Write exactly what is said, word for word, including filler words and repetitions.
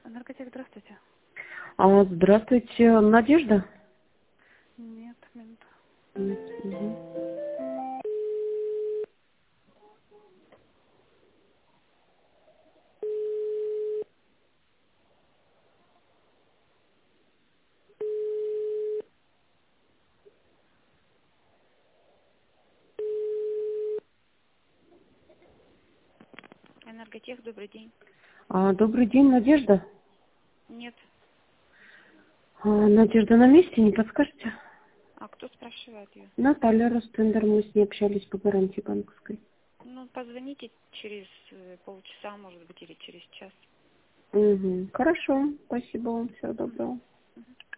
Энерготех, здравствуйте. А, здравствуйте, Надежда? Нет, минуту. Мгм. Энерготех, добрый день. А, добрый день, Надежда. Нет. А, Надежда на месте, не подскажете? А кто спрашивает ее? Наталья Ростендер, мы с ней общались по гарантии банковской. Ну, позвоните через э, полчаса, может быть, или через час. Угу. Хорошо, спасибо вам, всего Мгм. доброго. Мгм.